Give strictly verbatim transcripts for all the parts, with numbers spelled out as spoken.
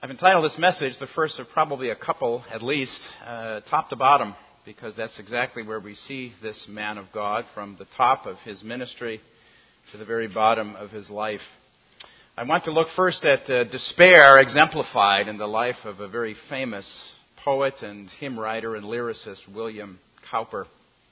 I've entitled this message, the first of probably a couple at least, uh, top to bottom, because that's exactly where we see this man of God, from the top of his ministry to the very bottom of his life. I want to look first at uh, despair exemplified in the life of a very famous poet and hymn writer and lyricist, William Cowper.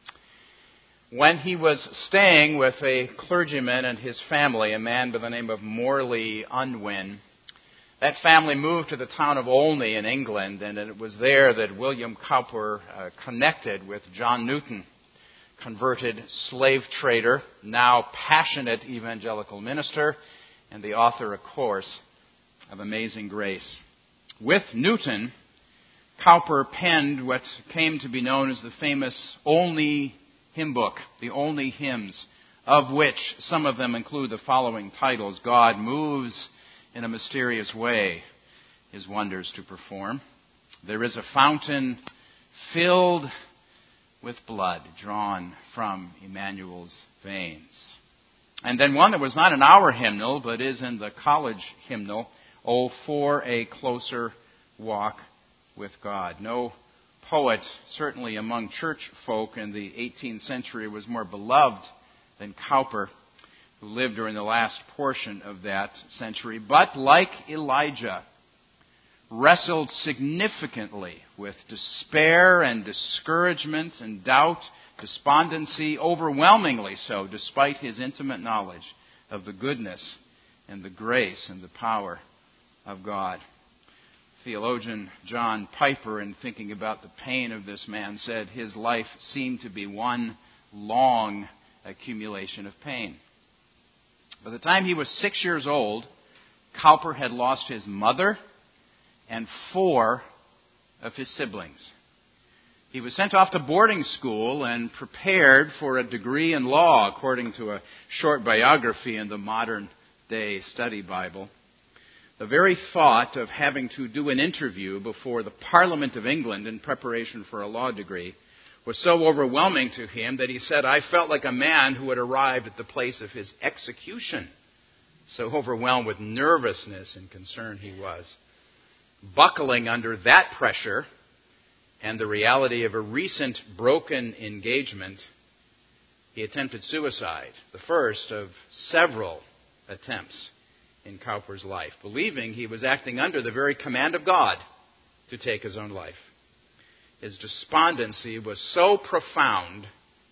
When he was staying with a clergyman and his family, a man by the name of Morley Unwin, that family moved to the town of Olney in England, and it was there that William Cowper uh, connected with John Newton, converted slave trader, now passionate evangelical minister, and the author, of course, of Amazing Grace. With Newton, Cowper penned what came to be known as the famous Olney hymn book, the Olney hymns, of which some of them include the following titles: God Moves in a Mysterious Way His Wonders to Perform. There is a fountain filled with blood drawn from Emmanuel's veins. And then one that was not in our hymnal, but is in the college hymnal, Oh, for a Closer Walk with God. No poet, certainly among church folk in the eighteenth century, was more beloved than Cowper, who lived during the last portion of that century, but like Elijah, wrestled significantly with despair and discouragement and doubt, despondency, overwhelmingly so, despite his intimate knowledge of the goodness and the grace and the power of God. Theologian John Piper, in thinking about the pain of this man, said his life seemed to be one long accumulation of pain. By the time he was six years old, Cowper had lost his mother and four of his siblings. He was sent off to boarding school and prepared for a degree in law, according to a short biography in the Modern Day Study Bible. The very thought of having to do an interview before the Parliament of England in preparation for a law degree was so overwhelming to him that he said, I felt like a man who had arrived at the place of his execution. So overwhelmed with nervousness and concern he was. Buckling under that pressure and the reality of a recent broken engagement, he attempted suicide, the first of several attempts in Cowper's life, believing he was acting under the very command of God to take his own life. His despondency was so profound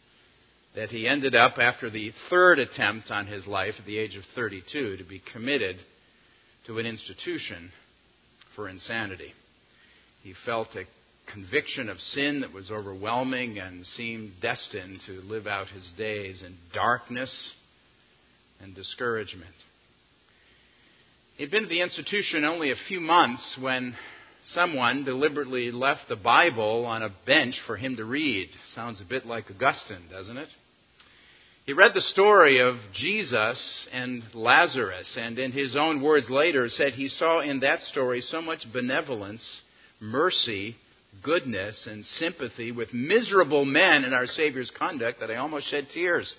that he ended up, after the third attempt on his life at the age of thirty-two, to be committed to an institution for insanity. He felt a conviction of sin that was overwhelming and seemed destined to live out his days in darkness and discouragement. He'd been to the institution only a few months when someone deliberately left the Bible on a bench for him to read. Sounds a bit like Augustine, doesn't it? He read the story of Jesus and Lazarus, and in his own words later said he saw in that story so much benevolence, mercy, goodness, and sympathy with miserable men in our Savior's conduct that I almost shed tears.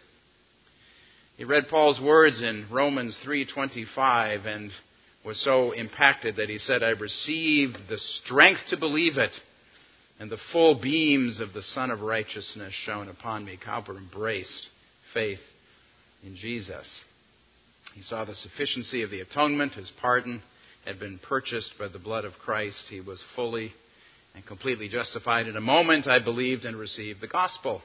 He read Paul's words in Romans three twenty-five and was so impacted that he said, I received the strength to believe it, and the full beams of the Son of Righteousness shone upon me. Cowper embraced faith in Jesus. He saw the sufficiency of the atonement. His pardon had been purchased by the blood of Christ. He was fully and completely justified. In a moment, I believed and received the gospel.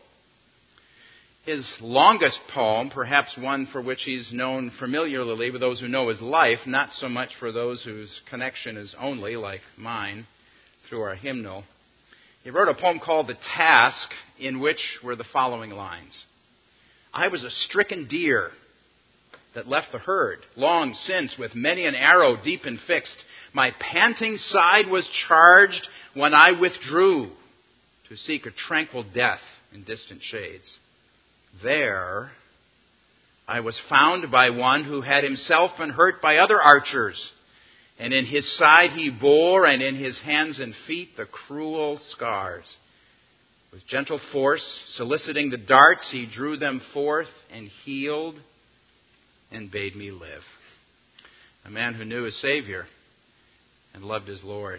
His longest poem, perhaps one for which he's known familiarly with those who know his life, not so much for those whose connection is only, like mine, through our hymnal. He wrote a poem called The Task, in which were the following lines. I was a stricken deer that left the herd, long since with many an arrow deep and fixed. My panting side was charged when I withdrew to seek a tranquil death in distant shades. There I was found by one who had himself been hurt by other archers, and in his side he bore, and in his hands and feet, the cruel scars. With gentle force, soliciting the darts, he drew them forth and healed and bade me live. A man who knew his Savior and loved his Lord.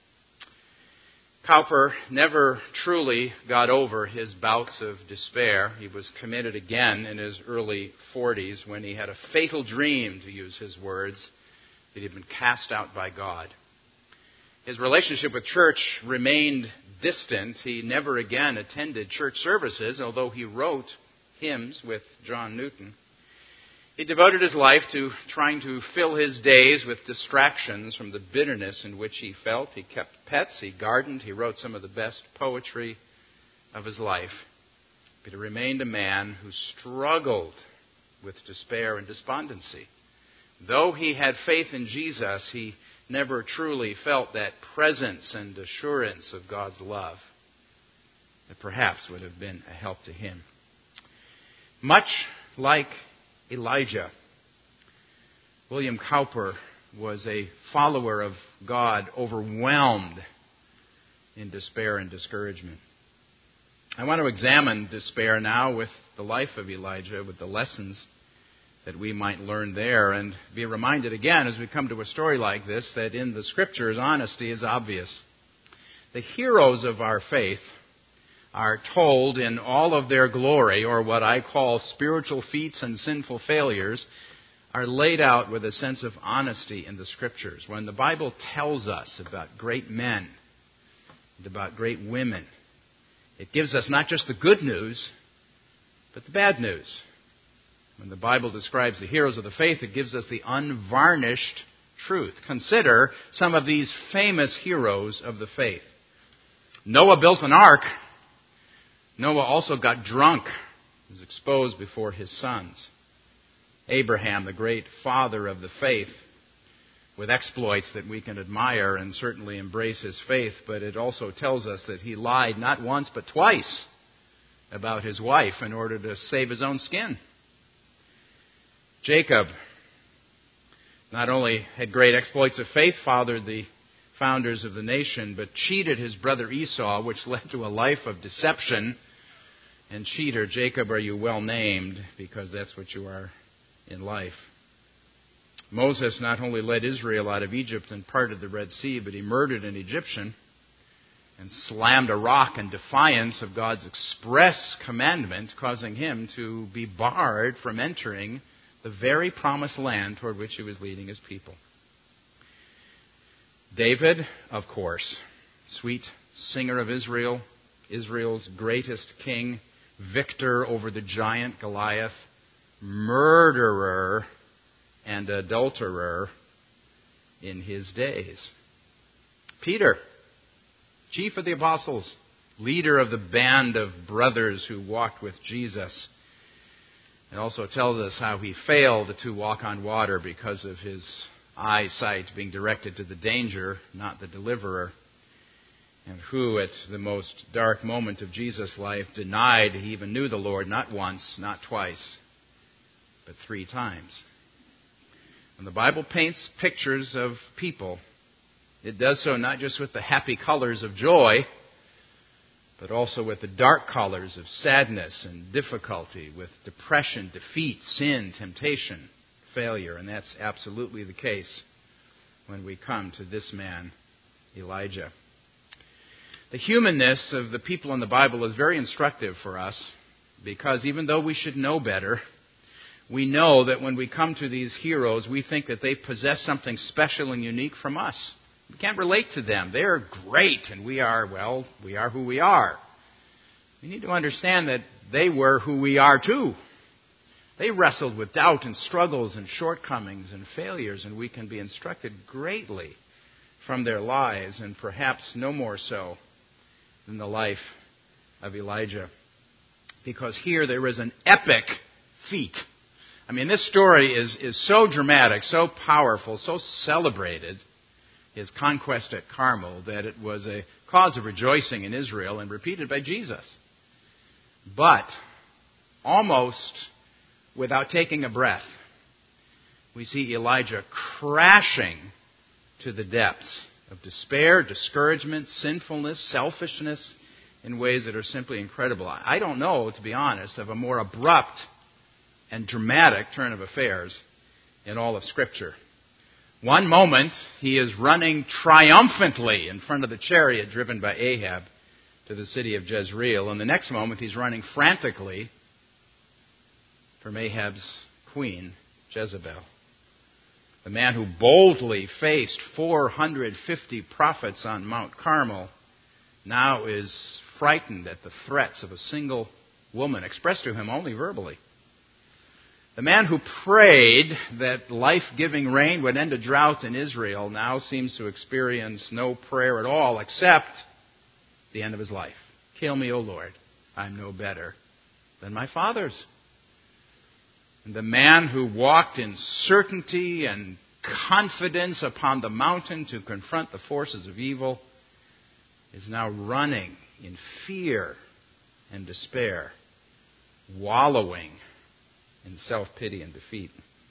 Cowper never truly got over his bouts of despair. He was committed again in his early forties when he had a fatal dream, to use his words, that he had been cast out by God. His relationship with church remained distant. He never again attended church services, although he wrote hymns with John Newton. He devoted his life to trying to fill his days with distractions from the bitterness in which he felt. He kept pets, he gardened, he wrote some of the best poetry of his life. But he remained a man who struggled with despair and despondency. Though he had faith in Jesus, he never truly felt that presence and assurance of God's love that perhaps would have been a help to him. Much like Elijah, William Cowper was a follower of God, overwhelmed in despair and discouragement. I want to examine despair now with the life of Elijah, with the lessons that we might learn there, and be reminded again as we come to a story like this that in the Scriptures, honesty is obvious. The heroes of our faith are told in all of their glory, or what I call spiritual feats and sinful failures, are laid out with a sense of honesty in the Scriptures. When the Bible tells us about great men and about great women, it gives us not just the good news, but the bad news. When the Bible describes the heroes of the faith, it gives us the unvarnished truth. Consider some of these famous heroes of the faith. Noah built an ark. Noah also got drunk. He was exposed before his sons. Abraham, the great father of the faith, with exploits that we can admire and certainly embrace his faith, but it also tells us that he lied not once but twice about his wife in order to save his own skin. Jacob not only had great exploits of faith, fathered the founders of the nation, but cheated his brother Esau, which led to a life of deception. And cheater, Jacob, are you well named, because that's what you are in life. Moses not only led Israel out of Egypt and parted the Red Sea, but he murdered an Egyptian and slammed a rock in defiance of God's express commandment, causing him to be barred from entering the very promised land toward which he was leading his people. David, of course, sweet singer of Israel, Israel's greatest king, victor over the giant Goliath, murderer and adulterer in his days. Peter, chief of the apostles, leader of the band of brothers who walked with Jesus. It also tells us how he failed to walk on water because of his eyesight being directed to the danger, not the deliverer, and who at the most dark moment of Jesus' life denied he even knew the Lord, not once, not twice, but three times. When the Bible paints pictures of people, it does so not just with the happy colors of joy, but also with the dark colors of sadness and difficulty, with depression, defeat, sin, temptation, failure. And that's absolutely the case when we come to this man, Elijah. The humanness of the people in the Bible is very instructive for us, because even though we should know better, we know that when we come to these heroes, we think that they possess something special and unique from us. We can't relate to them. They're great, and we are, well, we are who we are. We need to understand that they were who we are too. They wrestled with doubt and struggles and shortcomings and failures, and we can be instructed greatly from their lives, and perhaps no more so than the life of Elijah. Because here there is an epic feat. I mean, this story is, is so dramatic, so powerful, so celebrated, his conquest at Carmel, that it was a cause of rejoicing in Israel and repeated by Jesus. But, almost without taking a breath, we see Elijah crashing to the depths of despair, discouragement, sinfulness, selfishness in ways that are simply incredible. I don't know, to be honest, of a more abrupt and dramatic turn of affairs in all of Scripture. One moment, he is running triumphantly in front of the chariot driven by Ahab to the city of Jezreel. And the next moment, he's running frantically from Ahab's queen, Jezebel. The man who boldly faced four hundred fifty prophets on Mount Carmel now is frightened at the threats of a single woman, expressed to him only verbally. The man who prayed that life-giving rain would end a drought in Israel now seems to experience no prayer at all except the end of his life. Kill me, O Lord. I'm no better than my fathers. And the man who walked in certainty and confidence upon the mountain to confront the forces of evil is now running in fear and despair, wallowing in self-pity and defeat.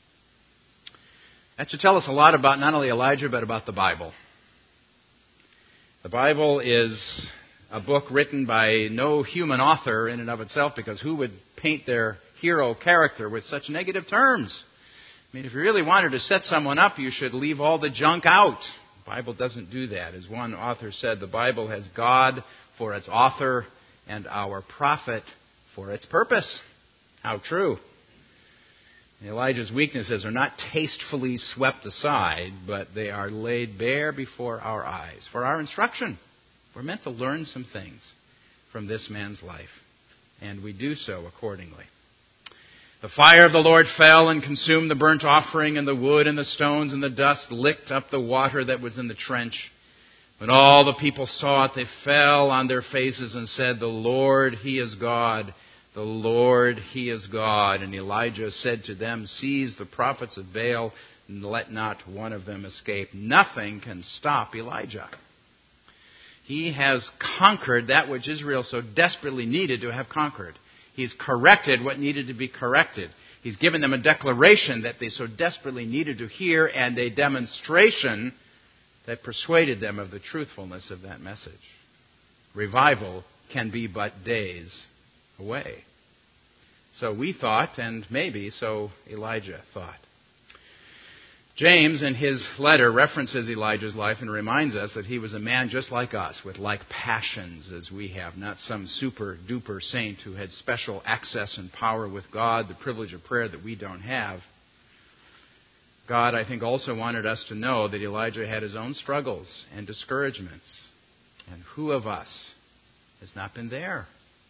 That should tell us a lot about not only Elijah, but about the Bible. The Bible is a book written by no human author in and of itself, because who would paint their hero character with such negative terms? I mean, if you really wanted to set someone up, you should leave all the junk out. The Bible doesn't do that. As one author said, the Bible has God for its author and our prophet for its purpose. How true. Elijah's weaknesses are not tastefully swept aside, but they are laid bare before our eyes for our instruction. We're meant to learn some things from this man's life, and we do so accordingly. The fire of the Lord fell and consumed the burnt offering, and the wood and the stones and the dust licked up the water that was in the trench. When all the people saw it, they fell on their faces and said, "The Lord, He is God. The Lord, He is God." And Elijah said to them, "Seize the prophets of Baal, and let not one of them escape." Nothing can stop Elijah. He has conquered that which Israel so desperately needed to have conquered. He's corrected what needed to be corrected. He's given them a declaration that they so desperately needed to hear, and a demonstration that persuaded them of the truthfulness of that message. Revival can be but days away. So we thought, and maybe so Elijah thought. James, in his letter, references Elijah's life and reminds us that he was a man just like us, with like passions as we have, not some super-duper saint who had special access and power with God, the privilege of prayer that we don't have. God, I think, also wanted us to know that Elijah had his own struggles and discouragements. And who of us has not been there?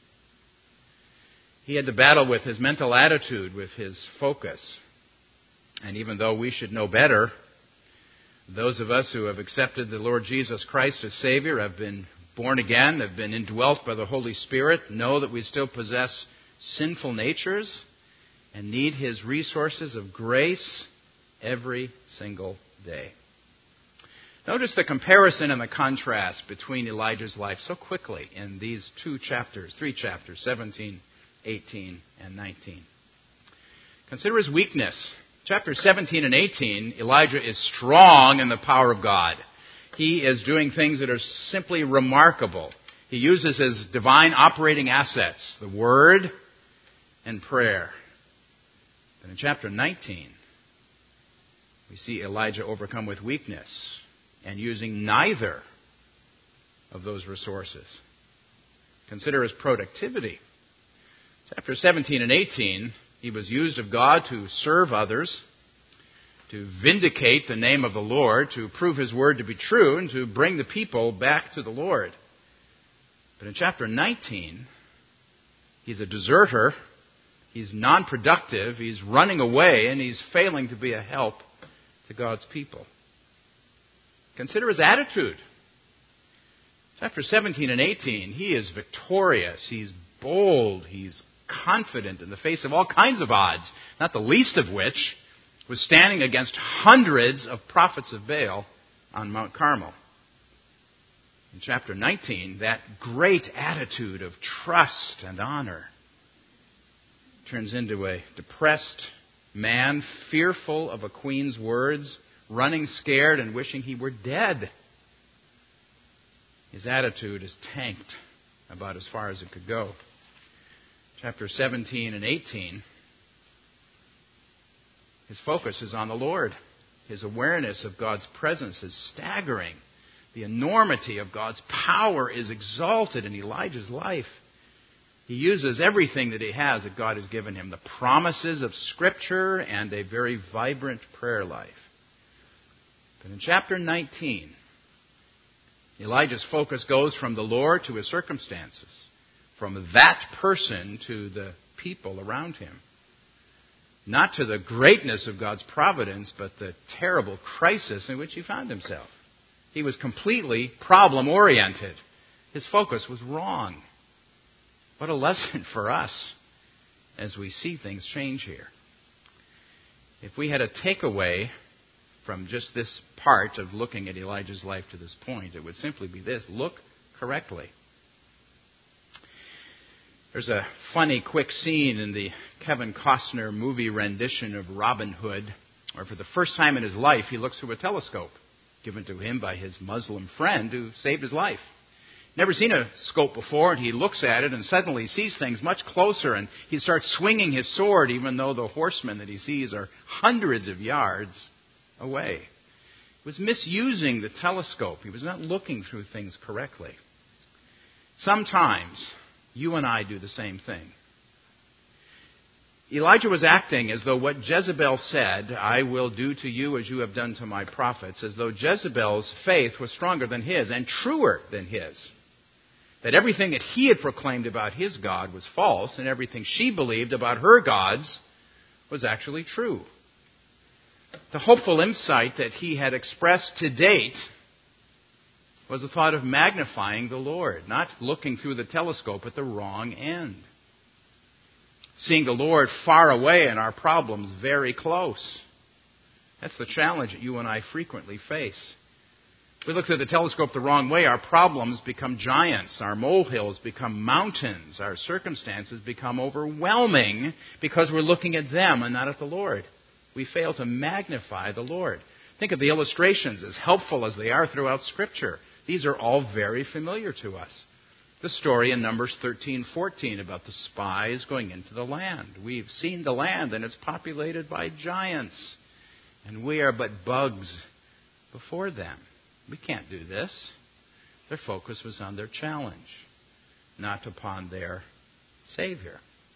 He had to battle with his mental attitude, with his focus. And even though we should know better, those of us who have accepted the Lord Jesus Christ as Savior, have been born again, have been indwelt by the Holy Spirit, know that we still possess sinful natures and need His resources of grace every single day. Notice the comparison and the contrast between Elijah's life so quickly in these two chapters, three chapters, seventeen, eighteen, and nineteen. Consider his weakness. Chapters seventeen and eighteen, Elijah is strong in the power of God. He is doing things that are simply remarkable. He uses his divine operating assets, the Word and prayer. But in chapter nineteen, we see Elijah overcome with weakness and using neither of those resources. Consider his productivity. Chapter seventeen and eighteen, he was used of God to serve others, to vindicate the name of the Lord, to prove His word to be true, and to bring the people back to the Lord. But in chapter nineteen, he's a deserter, he's non-productive, he's running away, and he's failing to be a help to God's people. Consider his attitude. Chapter seventeen and eighteen, he is victorious, he's bold, he's confident in the face of all kinds of odds, not the least of which was standing against hundreds of prophets of Baal on Mount Carmel. In chapter nineteen, that great attitude of trust and honor turns into a depressed man, fearful of a queen's words, running scared and wishing he were dead. His attitude is tanked about as far as it could go. Chapter seventeen and eighteen, his focus is on the Lord. His awareness of God's presence is staggering. The enormity of God's power is exalted in Elijah's life. He uses everything that he has that God has given him, the promises of Scripture and a very vibrant prayer life. But in chapter nineteen, Elijah's focus goes from the Lord to his circumstances, from that person to the people around him. Not to the greatness of God's providence, but the terrible crisis in which he found himself. He was completely problem-oriented. His focus was wrong. What a lesson for us as we see things change here. If we had a takeaway from just this part of looking at Elijah's life to this point, it would simply be this: look correctly. There's a funny, quick scene in the Kevin Costner movie rendition of Robin Hood, where for the first time in his life he looks through a telescope given to him by his Muslim friend who saved his life. Never seen a scope before, and he looks at it and suddenly sees things much closer, and he starts swinging his sword even though the horsemen that he sees are hundreds of yards away. He was misusing the telescope. He was not looking through things correctly. Sometimes you and I do the same thing. Elijah was acting as though what Jezebel said, "I will do to you as you have done to my prophets," as though Jezebel's faith was stronger than his and truer than his. That everything that he had proclaimed about his God was false, and everything she believed about her gods was actually true. The hopeful insight that he had expressed to date was the thought of magnifying the Lord, not looking through the telescope at the wrong end. Seeing the Lord far away and our problems very close. That's the challenge that you and I frequently face. If we look through the telescope the wrong way, our problems become giants, our molehills become mountains, our circumstances become overwhelming because we're looking at them and not at the Lord. We fail to magnify the Lord. Think of the illustrations, as helpful as they are throughout Scripture. These are all very familiar to us. The story in Numbers thirteen fourteen about the spies going into the land. We've seen the land, and it's populated by giants. And we are but bugs before them. We can't do this. Their focus was on their challenge, not upon their Savior.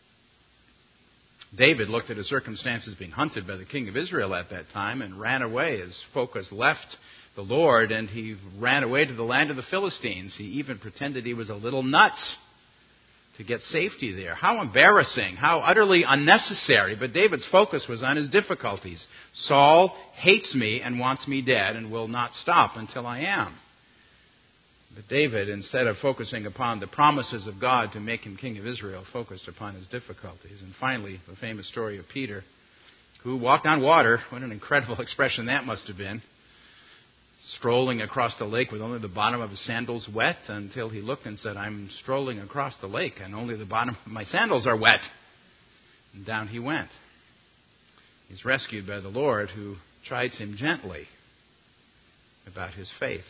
David looked at his circumstances being hunted by the king of Israel at that time and ran away. His focus left the Lord, and he ran away to the land of the Philistines. He even pretended he was a little nuts to get safety there. How embarrassing, how utterly unnecessary. But David's focus was on his difficulties. Saul hates me and wants me dead and will not stop until I am. But David, instead of focusing upon the promises of God to make him king of Israel, focused upon his difficulties. And finally, the famous story of Peter, who walked on water. What an incredible expression that must have been. Strolling across the lake with only the bottom of his sandals wet, until he looked and said, "I'm strolling across the lake and only the bottom of my sandals are wet." And down he went. He's rescued by the Lord, who chides him gently about his faith.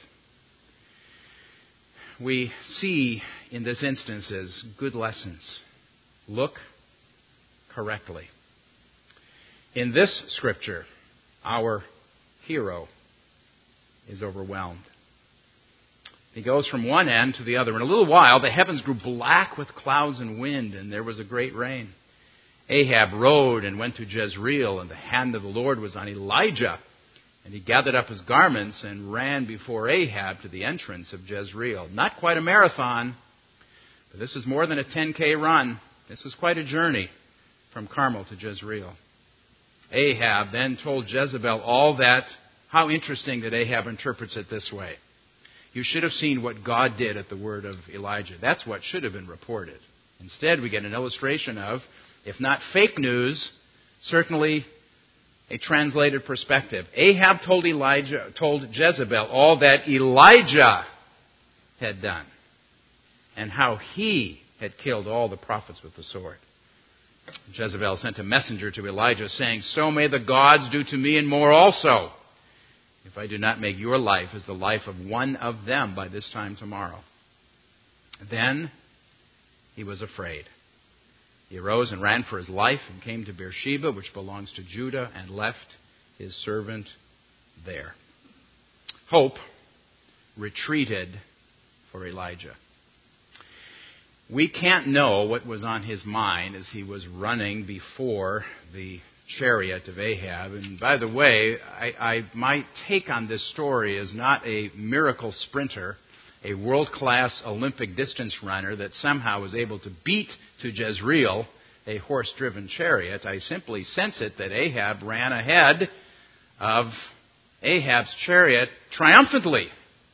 We see in this instances good lessons. Look correctly. In this scripture, our hero is overwhelmed. He goes from one end to the other. In a little while, the heavens grew black with clouds and wind, and there was a great rain. Ahab rode and went to Jezreel, and the hand of the Lord was on Elijah. And he gathered up his garments and ran before Ahab to the entrance of Jezreel. Not quite a marathon, but this is more than a ten K run. This is quite a journey from Carmel to Jezreel. Ahab then told Jezebel all that. How interesting that Ahab interprets it this way. You should have seen what God did at the word of Elijah. That's what should have been reported. Instead, we get an illustration of, if not fake news, certainly a translated perspective. Ahab told Elijah, told Jezebel all that Elijah had done and how he had killed all the prophets with the sword. Jezebel sent a messenger to Elijah saying, "So may the gods do to me and more also, if I do not make your life as the life of one of them by this time tomorrow." Then he was afraid. He arose and ran for his life and came to Beersheba, which belongs to Judah, and left his servant there. Hope retreated for Elijah. We can't know what was on his mind as he was running before the chariot of Ahab. And by the way, I, I, my take on this story is not a miracle sprinter, a world-class Olympic distance runner that somehow was able to beat to Jezreel a horse-driven chariot. I simply sense it that Ahab ran ahead of Ahab's chariot triumphantly.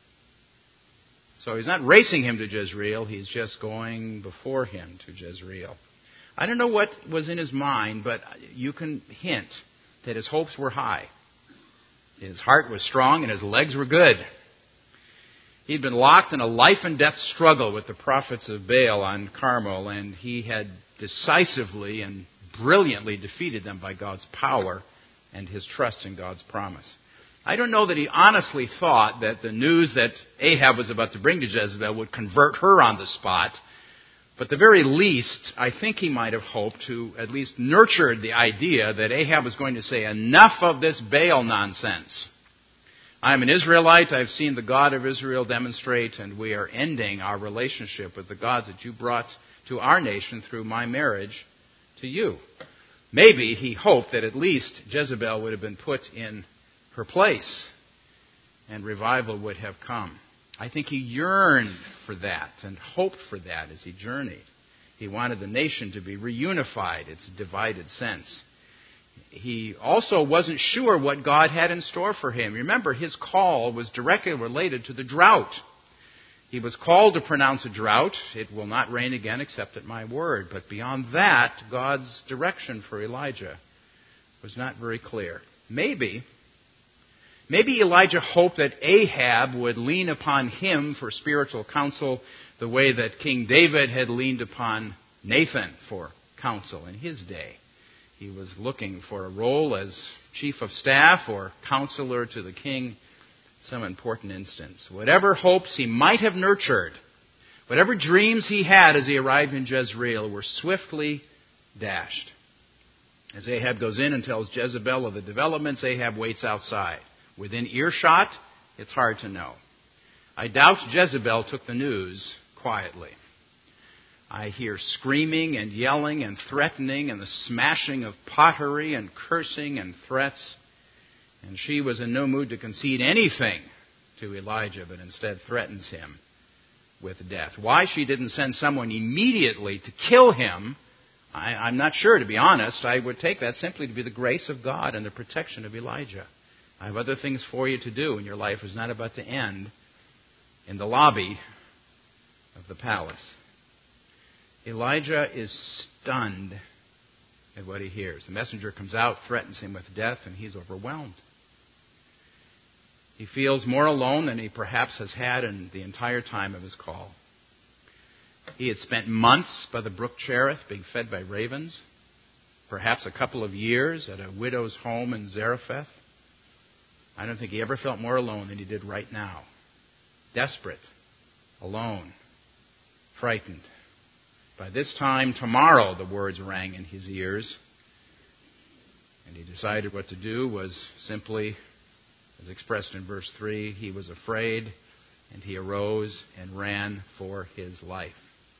So he's not racing him to Jezreel, he's just going before him to Jezreel. I don't know what was in his mind, but you can hint that his hopes were high. His heart was strong and his legs were good. He'd been locked in a life and death struggle with the prophets of Baal on Carmel, and he had decisively and brilliantly defeated them by God's power and his trust in God's promise. I don't know that he honestly thought that the news that Ahab was about to bring to Jezebel would convert her on the spot. But at the very least, I think he might have hoped to at least nurture the idea that Ahab was going to say, enough of this Baal nonsense. I'm an Israelite, I've seen the God of Israel demonstrate, and we are ending our relationship with the gods that you brought to our nation through my marriage to you. Maybe he hoped that at least Jezebel would have been put in her place, and revival would have come. I think he yearned for that and hoped for that as he journeyed. He wanted the nation to be reunified, its divided sense. He also wasn't sure what God had in store for him. Remember, his call was directly related to the drought. He was called to pronounce a drought. It will not rain again except at my word. But beyond that, God's direction for Elijah was not very clear. Maybe Maybe Elijah hoped that Ahab would lean upon him for spiritual counsel the way that King David had leaned upon Nathan for counsel in his day. He was looking for a role as chief of staff or counselor to the king, some important instance. Whatever hopes he might have nurtured, whatever dreams he had as he arrived in Jezreel were swiftly dashed. As Ahab goes in and tells Jezebel of the developments, Ahab waits outside. Within earshot, it's hard to know. I doubt Jezebel took the news quietly. I hear screaming and yelling and threatening and the smashing of pottery and cursing and threats. And she was in no mood to concede anything to Elijah, but instead threatens him with death. Why she didn't send someone immediately to kill him, I, I'm not sure, to be honest. I would take that simply to be the grace of God and the protection of Elijah. I have other things for you to do, and your life is not about to end in the lobby of the palace. Elijah is stunned at what he hears. The messenger comes out, threatens him with death, and he's overwhelmed. He feels more alone than he perhaps has had in the entire time of his call. He had spent months by the brook Cherith being fed by ravens, perhaps a couple of years at a widow's home in Zarephath. I don't think he ever felt more alone than he did right now. Desperate, alone, frightened. By this time tomorrow, the words rang in his ears. And he decided what to do was simply, as expressed in verse three, he was afraid, and he arose and ran for his life.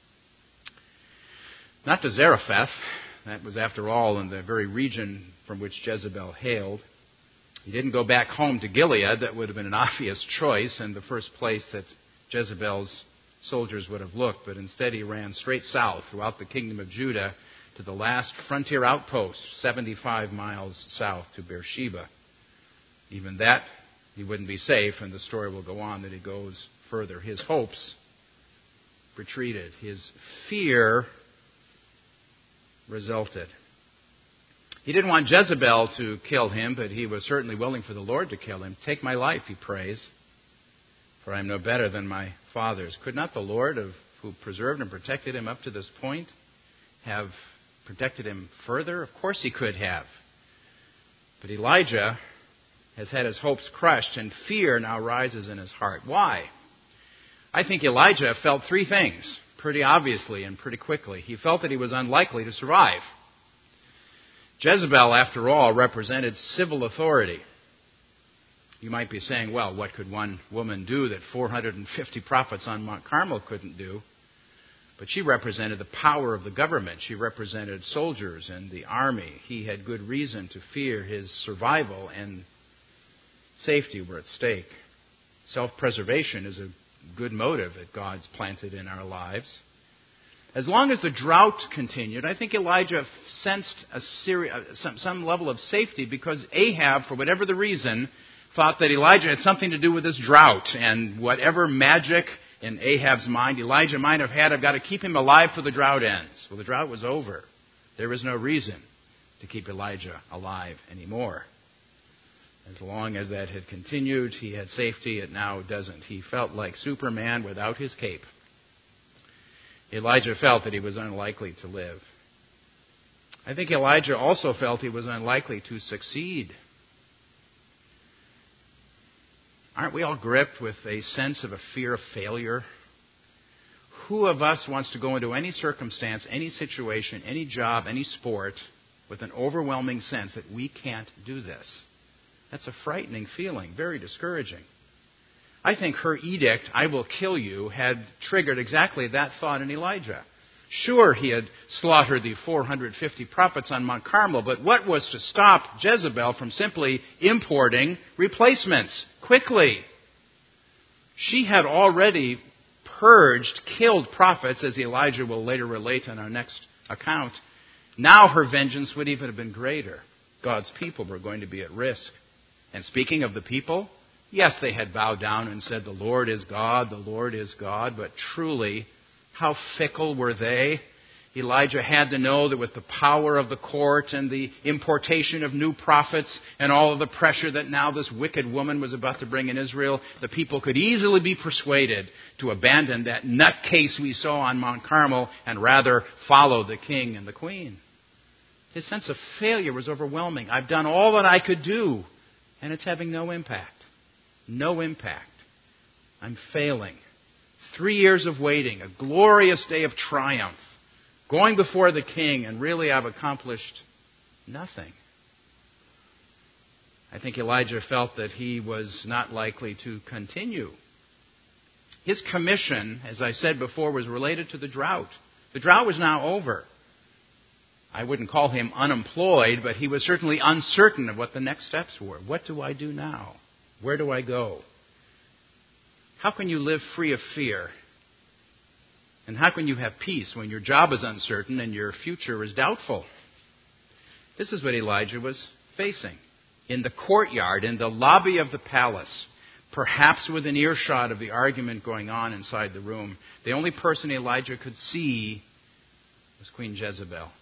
Not to Zarephath. That was, after all, in the very region from which Jezebel hailed. He didn't go back home to Gilead. That would have been an obvious choice and the first place that Jezebel's soldiers would have looked. But instead he ran straight south throughout the kingdom of Judah to the last frontier outpost, seventy-five miles south to Beersheba. Even that, he wouldn't be safe, and the story will go on that he goes further. His hopes retreated. His fear resulted. He didn't want Jezebel to kill him, but he was certainly willing for the Lord to kill him. Take my life, he prays, for I am no better than my fathers. Could not the Lord, of, who preserved and protected him up to this point, have protected him further? Of course he could have. But Elijah has had his hopes crushed, and fear now rises in his heart. Why? I think Elijah felt three things, pretty obviously and pretty quickly. He felt that he was unlikely to survive. Jezebel, after all, represented civil authority. You might be saying, well, what could one woman do that four hundred fifty prophets on Mount Carmel couldn't do? But she represented the power of the government. She represented soldiers and the army. He had good reason to fear his survival and safety were at stake. Self-preservation is a good motive that God's planted in our lives. As long as the drought continued, I think Elijah sensed a seri- some, some level of safety because Ahab, for whatever the reason, thought that Elijah had something to do with this drought. And whatever magic in Ahab's mind Elijah might have had, I've got to keep him alive till the drought ends. Well, the drought was over. There was no reason to keep Elijah alive anymore. As long as that had continued, he had safety. It now doesn't. He felt like Superman without his cape. Elijah felt that he was unlikely to live. I think Elijah also felt he was unlikely to succeed. Aren't we all gripped with a sense of a fear of failure? Who of us wants to go into any circumstance, any situation, any job, any sport with an overwhelming sense that we can't do this? That's a frightening feeling, very discouraging. I think her edict, I will kill you, had triggered exactly that thought in Elijah. Sure, he had slaughtered the four hundred fifty prophets on Mount Carmel, but what was to stop Jezebel from simply importing replacements quickly? She had already purged, killed prophets, as Elijah will later relate in our next account. Now her vengeance would even have been greater. God's people were going to be at risk. And speaking of the people, yes, they had bowed down and said, the Lord is God, the Lord is God, but truly, how fickle were they? Elijah had to know that with the power of the court and the importation of new prophets and all of the pressure that now this wicked woman was about to bring in Israel, the people could easily be persuaded to abandon that nutcase we saw on Mount Carmel and rather follow the king and the queen. His sense of failure was overwhelming. I've done all that I could do, and it's having no impact. No impact. I'm failing. Three years of waiting, a glorious day of triumph, going before the king, and really I've accomplished nothing. I think Elijah felt that he was not likely to continue. His commission, as I said before, was related to the drought. The drought was now over. I wouldn't call him unemployed, but he was certainly uncertain of what the next steps were. What do I do now? Where do I go? How can you live free of fear? And how can you have peace when your job is uncertain and your future is doubtful? This is what Elijah was facing. In the courtyard, in the lobby of the palace, perhaps within earshot of the argument going on inside the room, the only person Elijah could see was Queen Jezebel.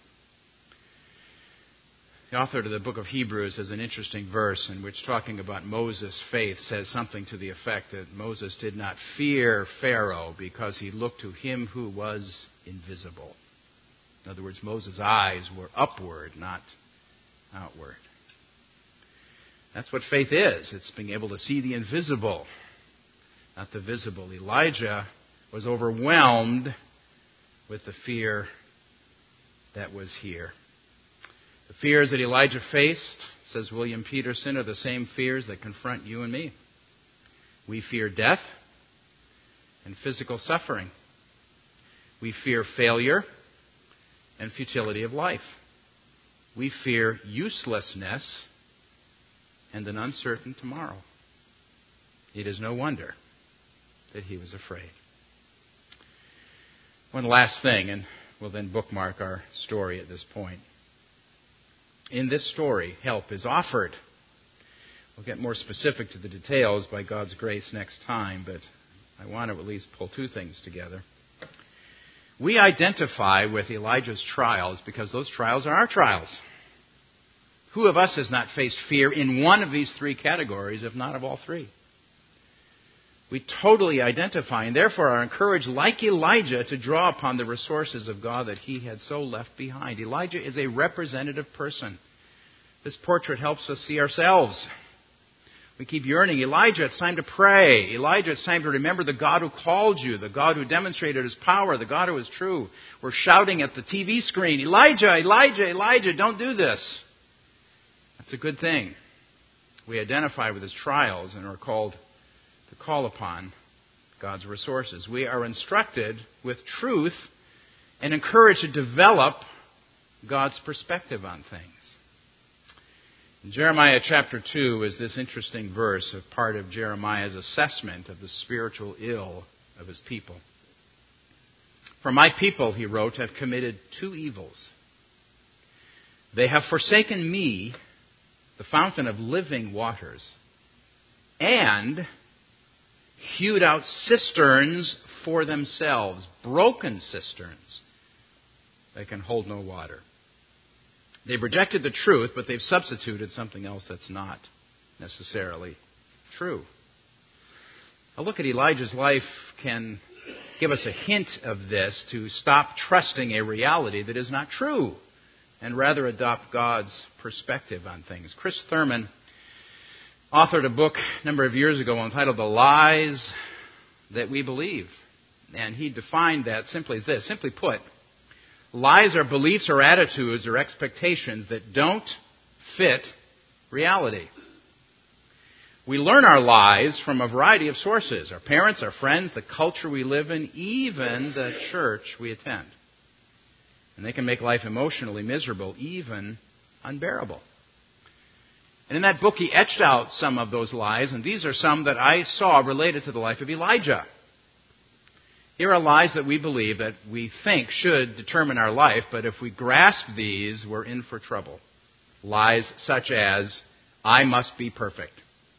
The author of the book of Hebrews has an interesting verse in which, talking about Moses' faith, says something to the effect that Moses did not fear Pharaoh because he looked to him who was invisible. In other words, Moses' eyes were upward, not outward. That's what faith is. It's being able to see the invisible, not the visible. Elijah was overwhelmed with the fear that was here. The fears that Elijah faced, says William Peterson, are the same fears that confront you and me. We fear death and physical suffering. We fear failure and futility of life. We fear uselessness and an uncertain tomorrow. It is no wonder that he was afraid. One last thing, and we'll then bookmark our story at this point. In this story, help is offered. We'll get more specific to the details by God's grace next time, but I want to at least pull two things together. We identify with Elijah's trials because those trials are our trials. Who of us has not faced fear in one of these three categories, if not of all three? We totally identify and therefore are encouraged, like Elijah, to draw upon the resources of God that he had so left behind. Elijah is a representative person. This portrait helps us see ourselves. We keep yearning, Elijah, it's time to pray. Elijah, it's time to remember the God who called you, the God who demonstrated his power, the God who is true. We're shouting at the T V screen, Elijah, Elijah, Elijah, don't do this. That's a good thing. we identify with his trials and are called to call upon God's resources. We are instructed with truth and encouraged to develop God's perspective on things. In Jeremiah chapter two is this interesting verse of part of Jeremiah's assessment of the spiritual ill of his people. For my people, he wrote, have committed two evils. They have forsaken me, the fountain of living waters, and hewed out cisterns for themselves, broken cisterns that can hold no water. They've rejected the truth, but they've substituted something else that's not necessarily true. A look at Elijah's life can give us a hint of this, to stop trusting a reality that is not true and rather adopt God's perspective on things. Chris Thurman authored a book a number of years ago entitled The Lies That We Believe. And he defined that simply as this. Simply put, lies are beliefs or attitudes or expectations that don't fit reality. We learn our lies from a variety of sources. Our parents, our friends, the culture we live in, even the church we attend. And they can make life emotionally miserable, even unbearable. And in that book, he etched out some of those lies, and these are some that I saw related to the life of Elijah. Here are lies that we believe that we think should determine our life, but if we grasp these, we're in for trouble. Lies such as, I must be perfect.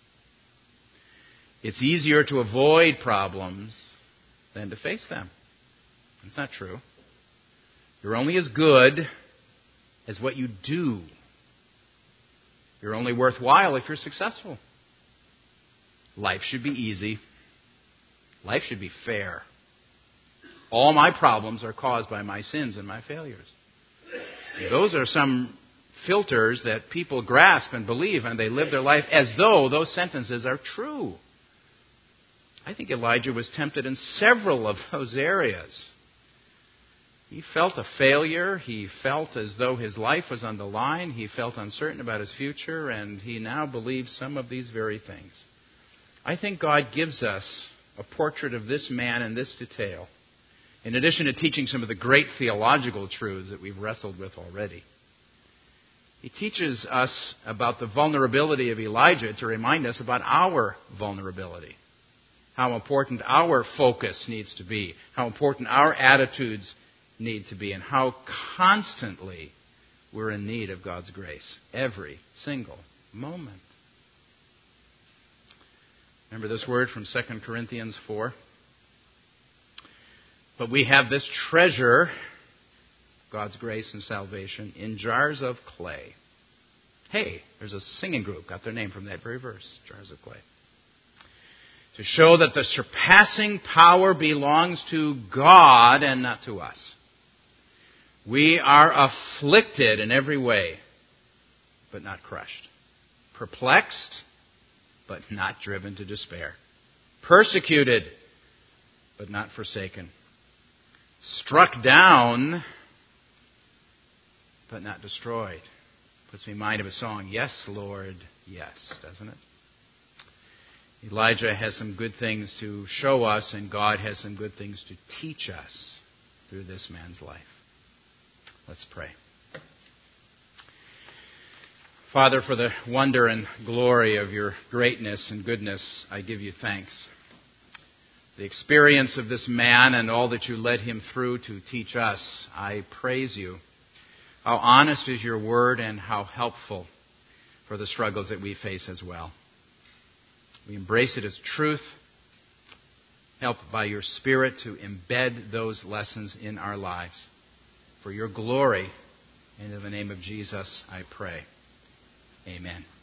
It's easier to avoid problems than to face them. That's not true. You're only as good as what you do. You're only worthwhile if you're successful. Life should be easy. Life should be fair. All my problems are caused by my sins and my failures. Those are some filters that people grasp and believe, and they live their life as though those sentences are true. I think Elijah was tempted in several of those areas. He felt a failure. He felt as though his life was on the line. He felt uncertain about his future, and he now believes some of these very things. I think God gives us a portrait of this man in this detail, in addition to teaching some of the great theological truths that we've wrestled with already. He teaches us about the vulnerability of Elijah to remind us about our vulnerability, how important our focus needs to be, how important our attitudes need to be, and how constantly we're in need of God's grace every single moment. Remember this word from Second Corinthians four? But we have this treasure, God's grace and salvation, in jars of clay. Hey, there's a singing group, got their name from that very verse, jars of clay. To show that the surpassing power belongs to God and not to us. We are afflicted in every way, but not crushed. Perplexed, but not driven to despair. Persecuted, but not forsaken. Struck down, but not destroyed. Puts me in mind of a song, Yes, Lord, Yes, doesn't it? Elijah has some good things to show us, and God has some good things to teach us through this man's life. Let's pray. Father, for the wonder and glory of your greatness and goodness, I give you thanks. The experience of this man and all that you led him through to teach us, I praise you. How honest is your word and how helpful for the struggles that we face as well. We embrace it as truth. Help by your Spirit to embed those lessons in our lives. For your glory, and in the name of Jesus, I pray. Amen.